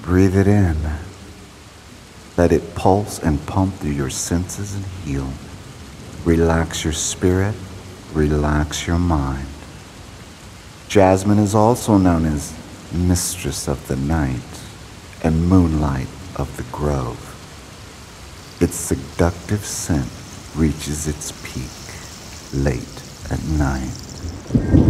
Breathe it in. Let it pulse and pump through your senses and heal. Relax your spirit, relax your mind. Jasmine is also known as Mistress of the Night and Moonlight of the Grove. Its seductive scent reaches its peak late at night.